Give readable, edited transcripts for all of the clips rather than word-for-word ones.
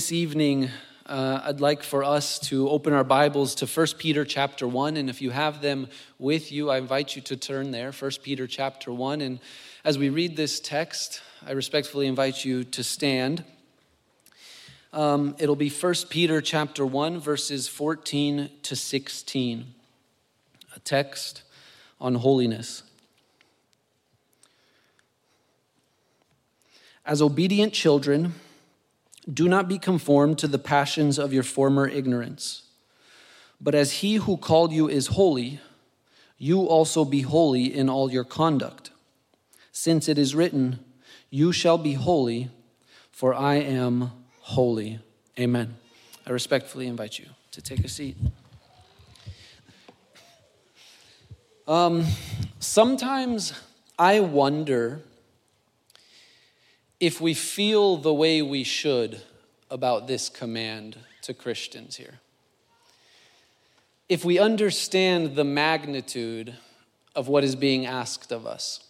this evening, I'd like for us to open our Bibles to 1 Peter chapter 1. And if you have them with you, I invite you to turn there, 1 Peter chapter 1. And as we read this text, I respectfully invite you to stand. It'll be 1 Peter chapter 1, verses 14 to 16, a text on holiness. As obedient children, do not be conformed to the passions of your former ignorance. But as he who called you is holy, you also be holy in all your conduct. Since it is written, you shall be holy, for I am holy. Amen. I respectfully invite you to take a seat. Sometimes I wonder if we feel the way we should about this command to Christians here. If we understand the magnitude of what is being asked of us.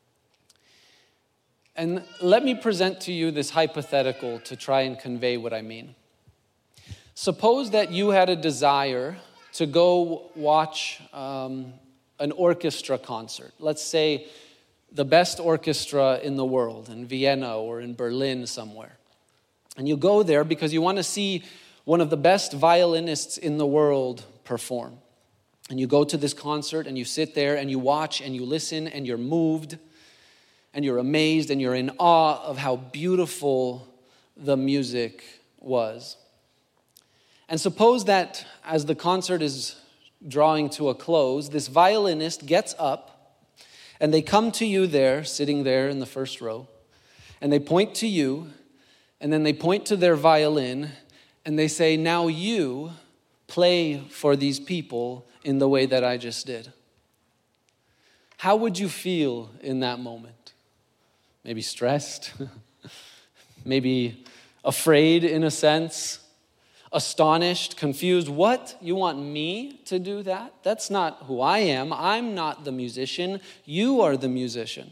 And let me present to you this hypothetical to try and convey what I mean. Suppose that you had a desire to go watch an orchestra concert. Let's say the best orchestra in the world, in Vienna or in Berlin somewhere. And you go there because you want to see one of the best violinists in the world perform. And you go to this concert and you sit there and you watch and you listen and you're moved and you're amazed and you're in awe of how beautiful the music was. And suppose that as the concert is drawing to a close, this violinist gets up and they come to you there, sitting there in the first row, and they point to you, and then they point to their violin, and they say, now you play for these people in the way that I just did. How would you feel in that moment? Maybe stressed, maybe afraid in a sense, astonished, confused. What? You want me to do that? That's not who I am. I'm not the musician. You are the musician.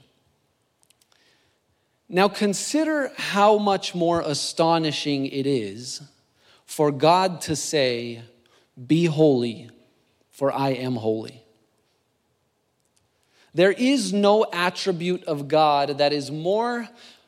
Now consider how much more astonishing it is for God to say, be holy, for I am holy. There is no attribute of God that is more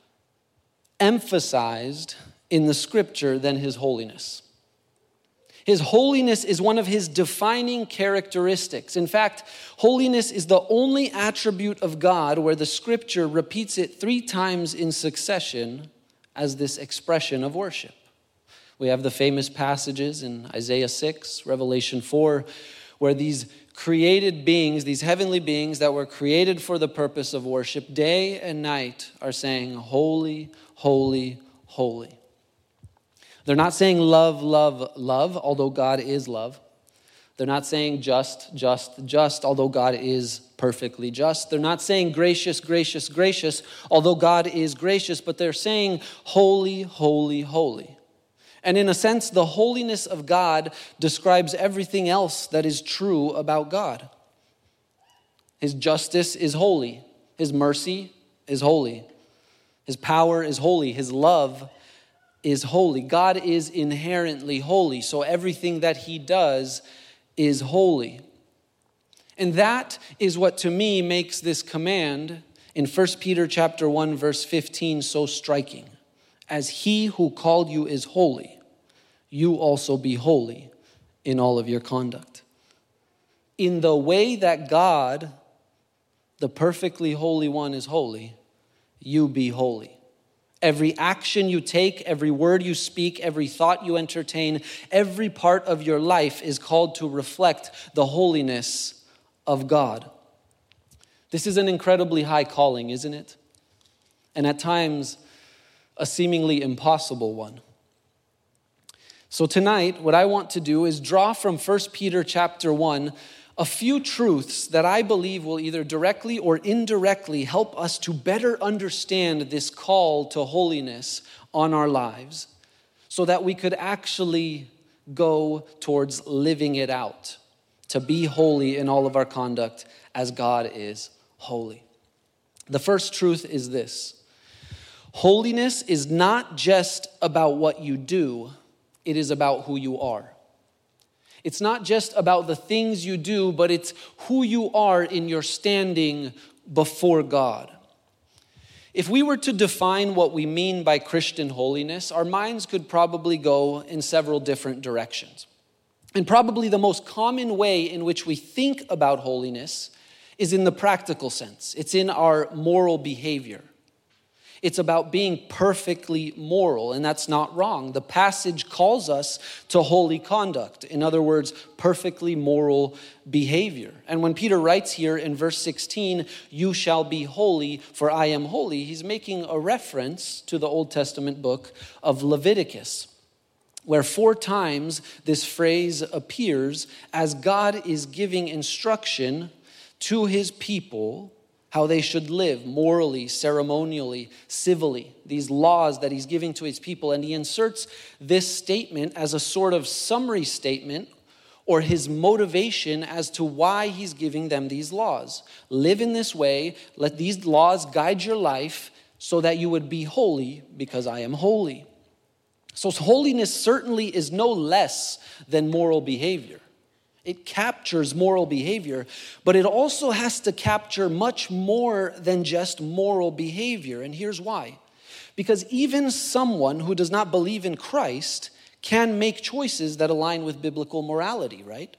emphasized in the scripture than his holiness. His holiness is one of his defining characteristics. In fact, holiness is the only attribute of God where the scripture repeats it 3 times in succession as this expression of worship. We have the famous passages in Isaiah 6, Revelation 4, where these created beings, these heavenly beings that were created for the purpose of worship, day and night are saying, holy, holy, holy. They're not saying love, love, love, although God is love. They're not saying just, just, just, although God is perfectly just. They're not saying gracious, gracious, gracious, although God is gracious, but they're saying holy, holy, holy. And in a sense, the holiness of God describes everything else that is true about God. His justice is holy. His mercy is holy. His power is holy. His love is holy. God is inherently holy, so everything that he does is holy. And that is what to me makes this command in 1 Peter chapter 1 verse 15 so striking. As he who called you is holy, you also be holy in all of your conduct. In the way that God, the perfectly holy one, is holy, you be holy. Every action you take, every word you speak, every thought you entertain, every part of your life is called to reflect the holiness of God. This is an incredibly high calling, isn't it? And at times, a seemingly impossible one. So tonight, what I want to do is draw from 1 Peter chapter 1 a few truths that I believe will either directly or indirectly help us to better understand this call to holiness on our lives so that we could actually go towards living it out, to be holy in all of our conduct as God is holy. The first truth is this: Holiness is not just about what you do, it is about who you are. It's not just about the things you do, but it's who you are in your standing before God. If we were to define what we mean by Christian holiness, our minds could probably go in several different directions. And probably the most common way in which we think about holiness is in the practical sense. It's in our moral behavior. It's about being perfectly moral, and that's not wrong. The passage calls us to holy conduct. In other words, perfectly moral behavior. And when Peter writes here in verse 16, "You shall be holy, for I am holy," he's making a reference to the Old Testament book of Leviticus, where 4 times this phrase appears as God is giving instruction to his people how they should live morally, ceremonially, civilly, these laws that he's giving to his people. And he inserts this statement as a sort of summary statement or his motivation as to why he's giving them these laws. Live in this way, let these laws guide your life so that you would be holy because I am holy. So holiness certainly is no less than moral behavior. It captures moral behavior, but it also has to capture much more than just moral behavior. And here's why. Because even someone who does not believe in Christ can make choices that align with biblical morality, right?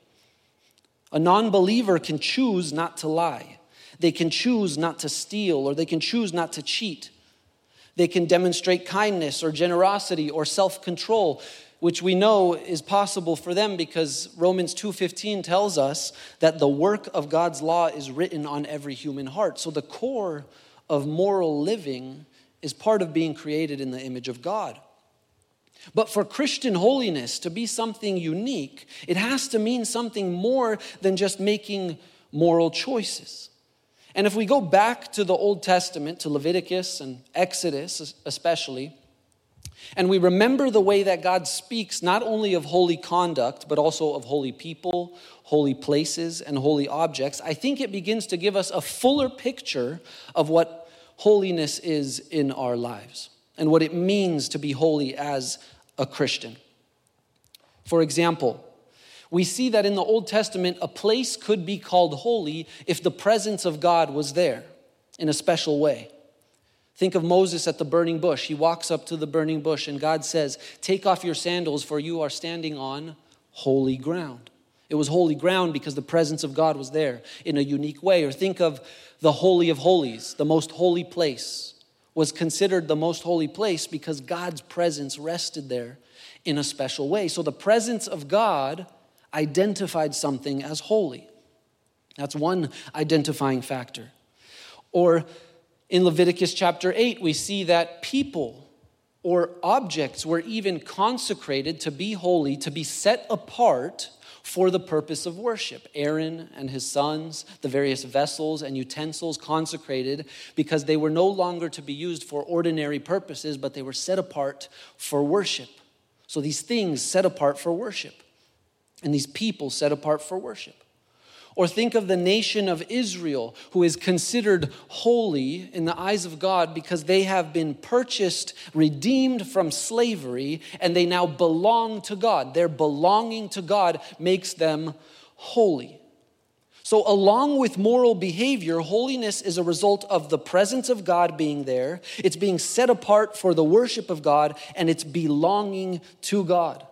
A non-believer can choose not to lie. They can choose not to steal, or they can choose not to cheat. They can demonstrate kindness or generosity or self-control, which we know is possible for them because Romans 2:15 tells us that the work of God's law is written on every human heart. So the core of moral living is part of being created in the image of God. But for Christian holiness to be something unique, it has to mean something more than just making moral choices. And if we go back to the Old Testament, to Leviticus and Exodus especially, and we remember the way that God speaks not only of holy conduct, but also of holy people, holy places, and holy objects, I think it begins to give us a fuller picture of what holiness is in our lives and what it means to be holy as a Christian. For example, we see that in the Old Testament, a place could be called holy if the presence of God was there in a special way. Think of Moses at the burning bush. He walks up to the burning bush and God says, "Take off your sandals, for you are standing on holy ground." It was holy ground because the presence of God was there in a unique way. Or think of the Holy of Holies, the most holy place was considered the most holy place because God's presence rested there in a special way. So the presence of God identified something as holy. That's one identifying factor. Or in Leviticus chapter 8, we see that people or objects were even consecrated to be holy, to be set apart for the purpose of worship. Aaron and his sons, the various vessels and utensils consecrated because they were no longer to be used for ordinary purposes, but they were set apart for worship. So these things set apart for worship, and these people set apart for worship. Or think of the nation of Israel, who is considered holy in the eyes of God because they have been purchased, redeemed from slavery, and they now belong to God. Their belonging to God makes them holy. So along with moral behavior, holiness is a result of the presence of God being there. It's being set apart for the worship of God, and it's belonging to God.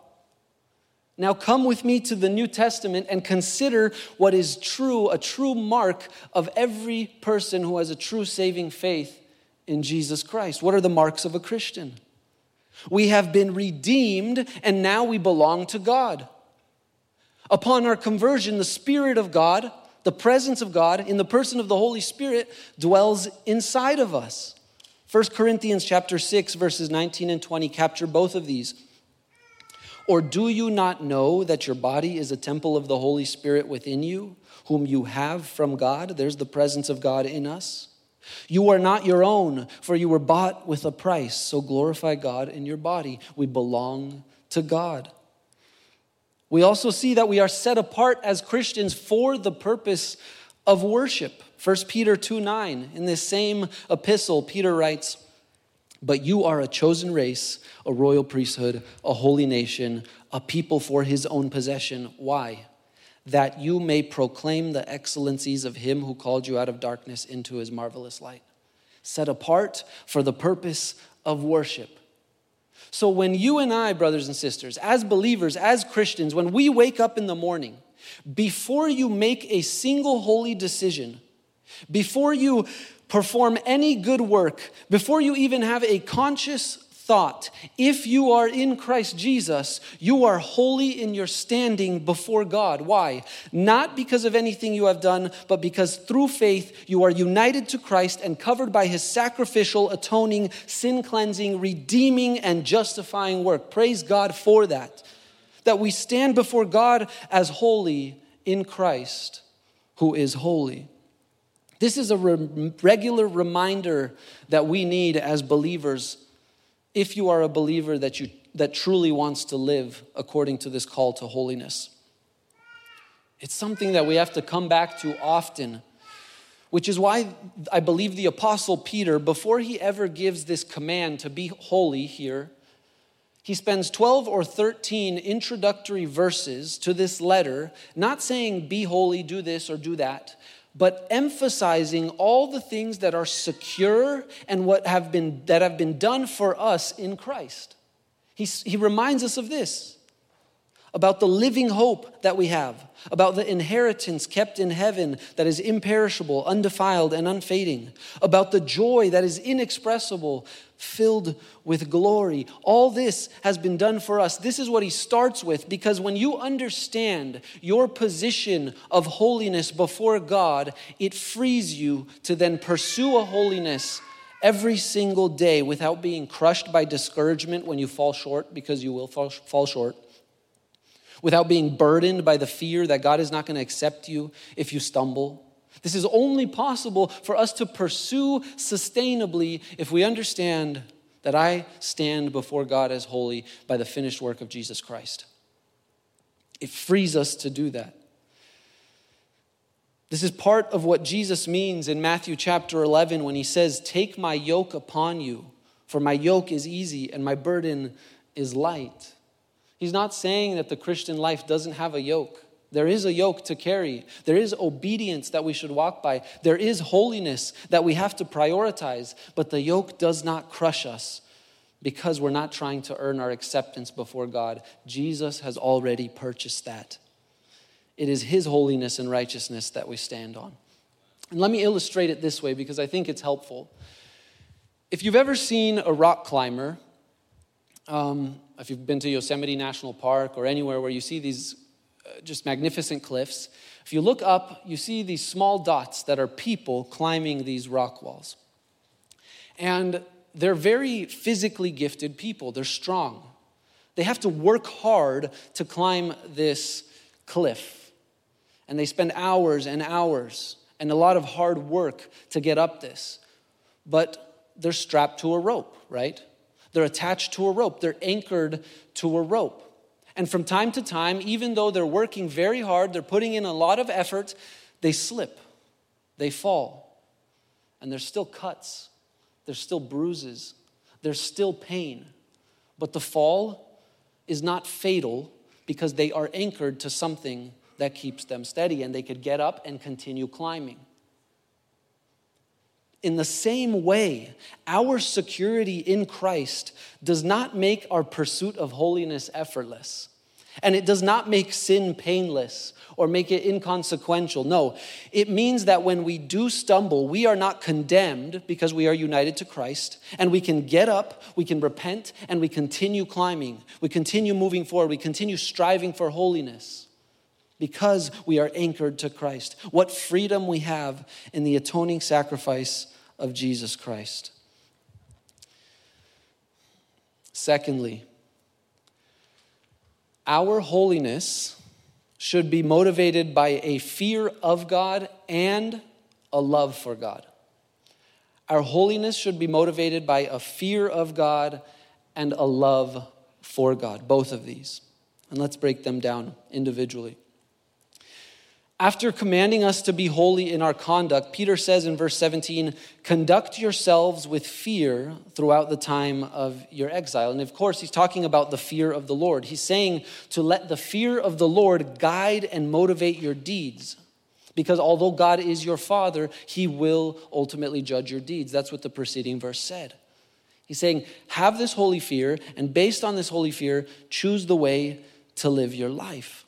Now come with me to the New Testament and consider what is true, a true mark of every person who has a true saving faith in Jesus Christ. What are the marks of a Christian? We have been redeemed and now we belong to God. Upon our conversion, the Spirit of God, the presence of God in the person of the Holy Spirit dwells inside of us. 1 Corinthians chapter 6 verses 19 and 20 capture both of these. Or do you not know that your body is a temple of the Holy Spirit within you, whom you have from God? There's the presence of God in us. You are not your own, for you were bought with a price. So glorify God in your body. We belong to God. We also see that we are set apart as Christians for the purpose of worship. 1 Peter 2:9, in this same epistle, Peter writes, But you are a chosen race, a royal priesthood, a holy nation, a people for his own possession. Why? That you may proclaim the excellencies of him who called you out of darkness into his marvelous light, set apart for the purpose of worship. So when you and I, brothers and sisters, as believers, as Christians, when we wake up in the morning, before you make a single holy decision, before you perform any good work, before you even have a conscious thought, if you are in Christ Jesus, you are holy in your standing before God. Why? Not because of anything you have done, but because through faith you are united to Christ and covered by his sacrificial, atoning, sin-cleansing, redeeming, and justifying work. Praise God for that. That we stand before God as holy in Christ, who is holy. This is a regular reminder that we need as believers, if you are a believer that truly wants to live according to this call to holiness. It's something that we have to come back to often, which is why I believe the Apostle Peter, before he ever gives this command to be holy here, he spends 12 or 13 introductory verses to this letter, not saying be holy, do this or do that, but emphasizing all the things that are secure and that have been done for us in Christ. He reminds us of this, about the living hope that we have, about the inheritance kept in heaven that is imperishable, undefiled, and unfading, about the joy that is inexpressible, filled with glory. All this has been done for us. This is what he starts with, because when you understand your position of holiness before God, it frees you to then pursue a holiness every single day without being crushed by discouragement when you fall short, because you will fall short. Without being burdened by the fear that God is not going to accept you if you stumble. This is only possible for us to pursue sustainably if we understand that I stand before God as holy by the finished work of Jesus Christ. It frees us to do that. This is part of what Jesus means in Matthew chapter 11 when he says, "Take my yoke upon you, for my yoke is easy and my burden is light." He's not saying that the Christian life doesn't have a yoke. There is a yoke to carry. There is obedience that we should walk by. There is holiness that we have to prioritize. But the yoke does not crush us because we're not trying to earn our acceptance before God. Jesus has already purchased that. It is his holiness and righteousness that we stand on. And let me illustrate it this way because I think it's helpful. If you've ever seen a rock climber, if you've been to Yosemite National Park or anywhere where you see these just magnificent cliffs, if you look up, you see these small dots that are people climbing these rock walls. And they're very physically gifted people. They're strong. They have to work hard to climb this cliff. And they spend hours and hours and a lot of hard work to get up this. But they're strapped to a rope, right? They're attached to a rope. They're anchored to a rope. And from time to time, even though they're working very hard, they're putting in a lot of effort, they slip, they fall. And there's still cuts, there's still bruises, there's still pain. But the fall is not fatal because they are anchored to something that keeps them steady and they could get up and continue climbing. In the same way, our security in Christ does not make our pursuit of holiness effortless. And it does not make sin painless or make it inconsequential. No, it means that when we do stumble, we are not condemned because we are united to Christ. And we can get up, we can repent, and we continue climbing. We continue moving forward. We continue striving for holiness because we are anchored to Christ. What freedom we have in the atoning sacrifice of Jesus Christ. Secondly, our holiness should be motivated by a fear of God and a love for God. Our holiness should be motivated by a fear of God and a love for God, both of these. And let's break them down individually. After commanding us to be holy in our conduct, Peter says in verse 17, conduct yourselves with fear throughout the time of your exile. And of course, he's talking about the fear of the Lord. He's saying to let the fear of the Lord guide and motivate your deeds. Because although God is your Father, he will ultimately judge your deeds. That's what the preceding verse said. He's saying, have this holy fear, and based on this holy fear, choose the way to live your life.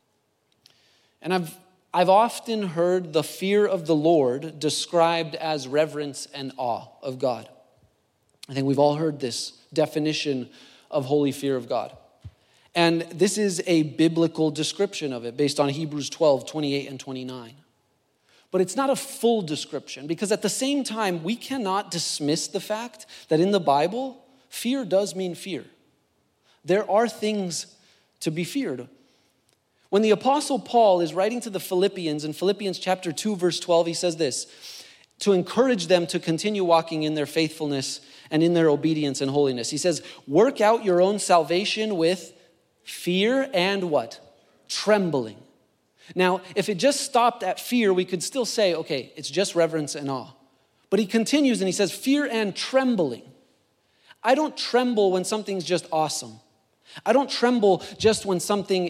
And I've often heard the fear of the Lord described as reverence and awe of God. I think we've all heard this definition of holy fear of God. And this is a biblical description of it based on Hebrews 12, 28 and 29. But it's not a full description because at the same time, we cannot dismiss the fact that in the Bible, fear does mean fear. There are things to be feared. When the Apostle Paul is writing to the Philippians in Philippians chapter 2, verse 12, he says this, to encourage them to continue walking in their faithfulness and in their obedience and holiness. He says, work out your own salvation with fear and what? Trembling. Now, if it just stopped at fear, we could still say, okay, it's just reverence and awe. But he continues and he says, fear and trembling. I don't tremble when something's just awesome. I don't tremble just when something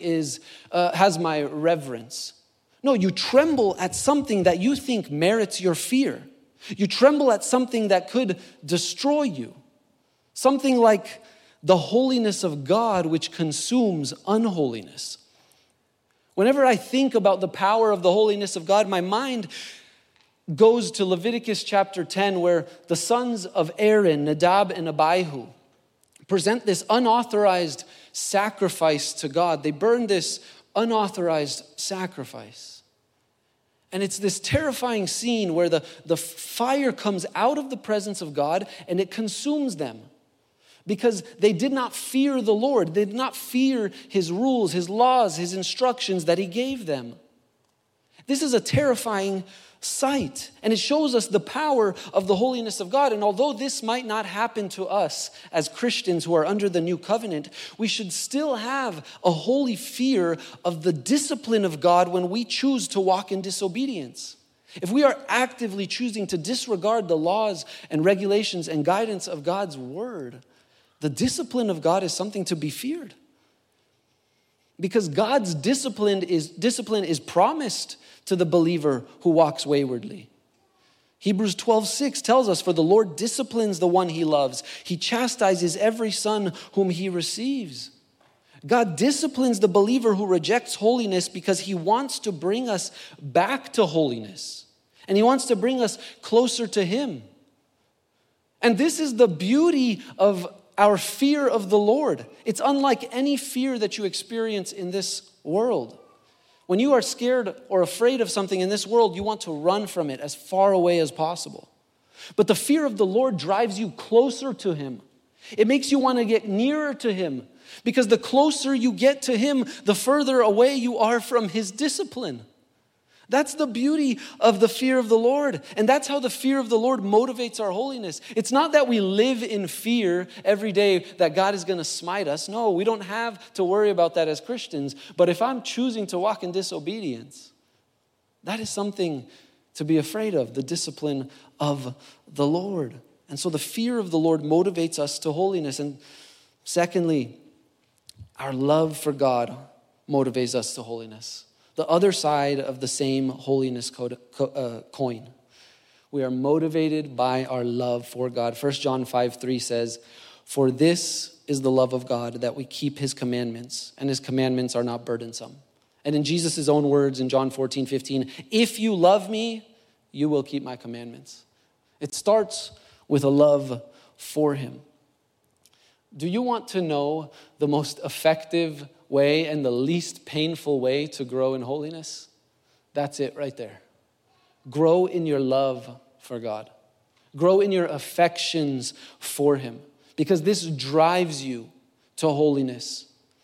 has my reverence. No, you tremble at something that you think merits your fear. You tremble at something that could destroy you. Something like the holiness of God, which consumes unholiness. Whenever I think about the power of the holiness of God, my mind goes to Leviticus chapter 10, where the sons of Aaron, Nadab and Abihu, present this unauthorized sacrifice to God. They burn this unauthorized sacrifice. And it's this terrifying scene where the fire comes out of the presence of God and it consumes them. Because they did not fear the Lord. They did not fear his rules, his laws, his instructions that he gave them. This is a terrifying sight. And it shows us the power of the holiness of God. And although this might not happen to us as Christians who are under the new covenant, we should still have a holy fear of the discipline of God when we choose to walk in disobedience. If we are actively choosing to disregard the laws and regulations and guidance of God's word, the discipline of God is something to be feared. Because God's discipline is promised to the believer who walks waywardly. Hebrews 12:6 tells us, for the Lord disciplines the one he loves. He chastises every son whom he receives. God disciplines the believer who rejects holiness because he wants to bring us back to holiness. And he wants to bring us closer to him. And this is the beauty of our fear of the Lord. It's unlike any fear that you experience in this world. When you are scared or afraid of something in this world, you want to run from it as far away as possible. But the fear of the Lord drives you closer to him. It makes you want to get nearer to him, because the closer you get to him, the further away you are from his discipline. That's the beauty of the fear of the Lord. And that's how the fear of the Lord motivates our holiness. It's not that we live in fear every day that God is going to smite us. No, we don't have to worry about that as Christians. But if I'm choosing to walk in disobedience, that is something to be afraid of, the discipline of the Lord. And so the fear of the Lord motivates us to holiness. And secondly, our love for God motivates us to holiness. The other side of the same holiness coin. We are motivated by our love for God. 1 John 5:3 says, for this is the love of God, that we keep his commandments, and his commandments are not burdensome. And in Jesus' own words in John 14:15, if you love me, you will keep my commandments. It starts with a love for him. Do you want to know the most effective way and the least painful way to grow in holiness? That's it right there. Grow in your love for God. Grow in your affections for him, because this drives you to holiness.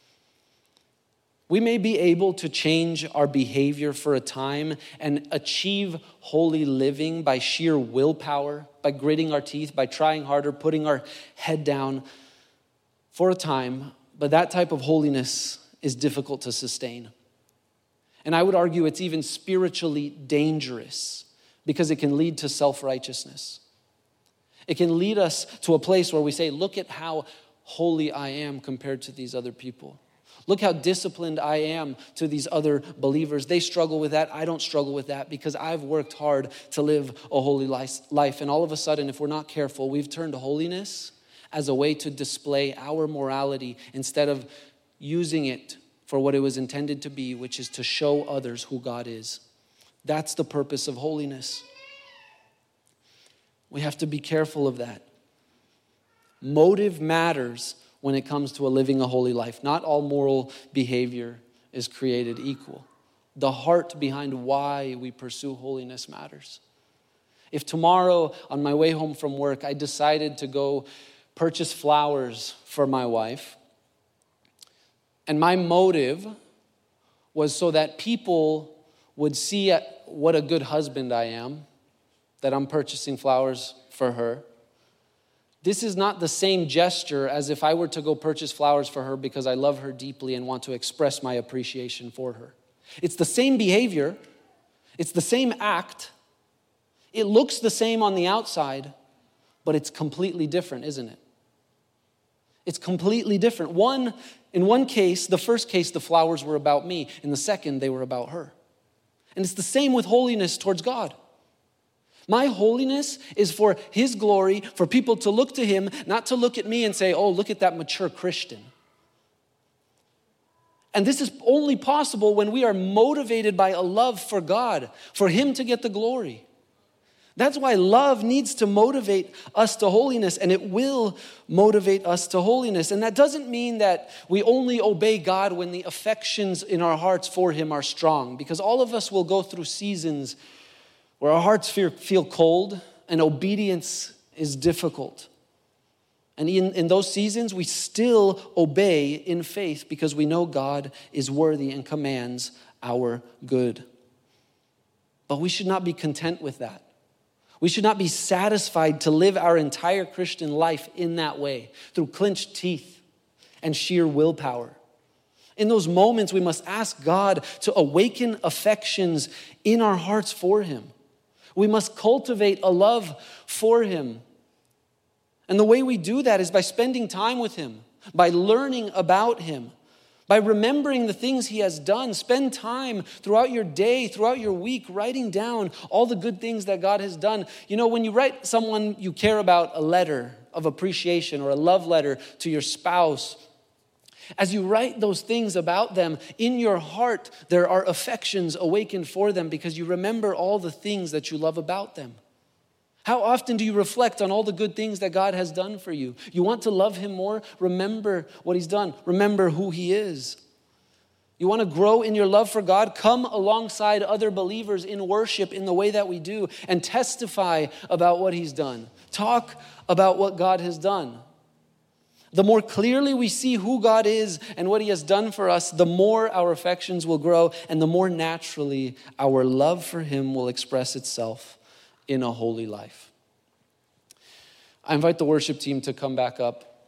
We may be able to change our behavior for a time and achieve holy living by sheer willpower, by gritting our teeth, by trying harder, putting our head down for a time. But that type of holiness is difficult to sustain. And I would argue it's even spiritually dangerous because it can lead to self-righteousness. It can lead us to a place where we say, look at how holy I am compared to these other people. Look how disciplined I am to these other believers. They struggle with that. I don't struggle with that because I've worked hard to live a holy life. And all of a sudden, if we're not careful, we've turned holiness as a way to display our morality instead of using it for what it was intended to be, which is to show others who God is. That's the purpose of holiness. We have to be careful of that. Motive matters when it comes to living a holy life. Not all moral behavior is created equal. The heart behind why we pursue holiness matters. If tomorrow on my way home from work, I decided to go purchase flowers for my wife, and my motive was so that people would see what a good husband I am, that I'm purchasing flowers for her. This is not the same gesture as if I were to go purchase flowers for her because I love her deeply and want to express my appreciation for her. It's the same behavior. It's the same act. It looks the same on the outside, but it's completely different, isn't it? It's completely different. In one case, the first case, the flowers were about me. In the second, they were about her. And it's the same with holiness towards God. My holiness is for His glory, for people to look to Him, not to look at me and say, oh, look at that mature Christian. And this is only possible when we are motivated by a love for God, for Him to get the glory. That's why love needs to motivate us to holiness, and it will motivate us to holiness. And that doesn't mean that we only obey God when the affections in our hearts for Him are strong, because all of us will go through seasons where our hearts feel cold and obedience is difficult. And in those seasons, we still obey in faith because we know God is worthy and commands our good. But we should not be content with that. We should not be satisfied to live our entire Christian life in that way, through clenched teeth and sheer willpower. In those moments, we must ask God to awaken affections in our hearts for Him. We must cultivate a love for Him. And the way we do that is by spending time with Him, by learning about Him, by remembering the things He has done. Spend time throughout your day, throughout your week, writing down all the good things that God has done. You know, when you write someone you care about a letter of appreciation or a love letter to your spouse, as you write those things about them, in your heart, there are affections awakened for them because you remember all the things that you love about them. How often do you reflect on all the good things that God has done for you? You want to love Him more? Remember what He's done. Remember who He is. You want to grow in your love for God? Come alongside other believers in worship in the way that we do and testify about what He's done. Talk about what God has done. The more clearly we see who God is and what He has done for us, the more our affections will grow and the more naturally our love for Him will express itself in a holy life. I invite the worship team to come back up.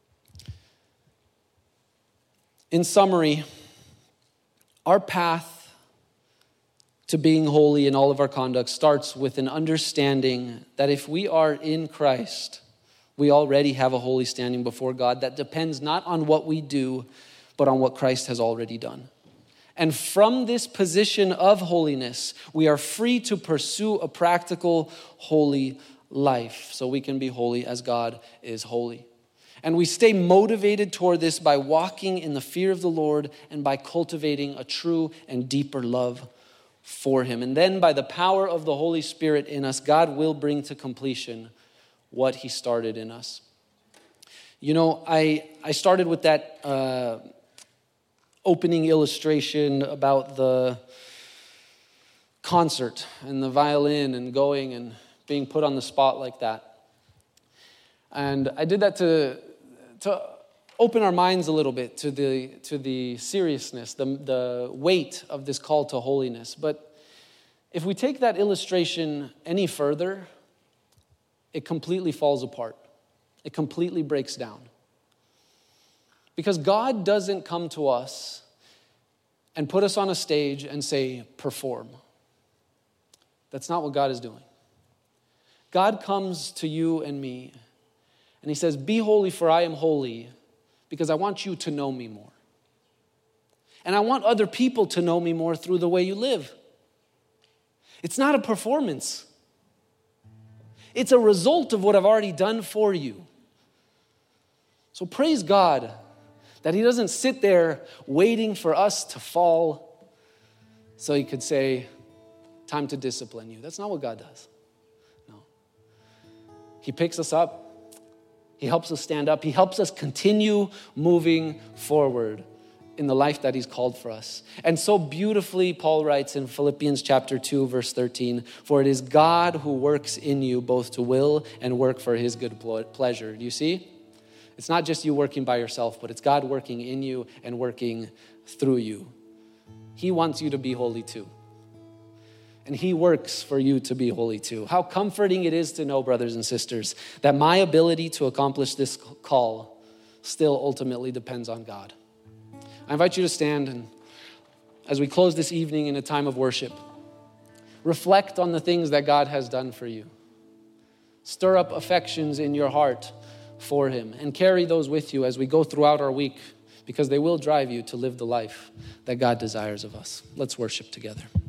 In summary, our path to being holy in all of our conduct starts with an understanding that if we are in Christ, we already have a holy standing before God that depends not on what we do, but on what Christ has already done. And from this position of holiness, we are free to pursue a practical, holy life so we can be holy as God is holy. And we stay motivated toward this by walking in the fear of the Lord and by cultivating a true and deeper love for Him. And then by the power of the Holy Spirit in us, God will bring to completion what He started in us. You know, I started with that opening illustration about the concert and the violin and going and being put on the spot like that. And I did that to open our minds a little bit to the seriousness, the weight of this call to holiness. But if we take that illustration any further, it completely falls apart. It completely breaks down. Because God doesn't come to us and put us on a stage and say, perform. That's not what God is doing. God comes to you and me, and he says, be holy for I am holy, because I want you to know me more. And I want other people to know me more through the way you live. It's not a performance. It's a result of what I've already done for you. So praise God that he doesn't sit there waiting for us to fall so he could say, time to discipline you. That's not what God does. No. He picks us up. He helps us stand up. He helps us continue moving forward in the life that he's called for us. And so beautifully, Paul writes in Philippians chapter 2, verse 13, for it is God who works in you both to will and work for his good pleasure. Do you see? It's not just you working by yourself, but it's God working in you and working through you. He wants you to be holy too. And he works for you to be holy too. How comforting it is to know, brothers and sisters, that my ability to accomplish this call still ultimately depends on God. I invite you to stand, and as we close this evening in a time of worship, reflect on the things that God has done for you. Stir up affections in your heart for him, and carry those with you as we go throughout our week, because they will drive you to live the life that God desires of us. Let's worship together.